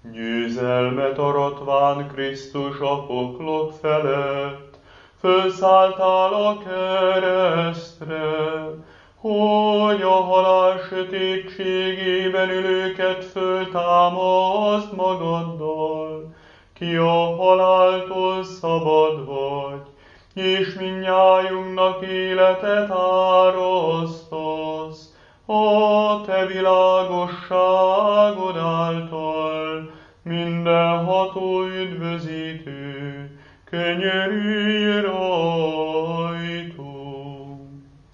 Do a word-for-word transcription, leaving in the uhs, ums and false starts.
Győzelmet aratván Krisztus a poklok felett, fölszálltál a keresztre, hogy a halál sötétségében ülőket föltámaszd magaddal, ki a haláltól szabad vagy, és mindnyájunknak életet árasztasz a te világosságodban.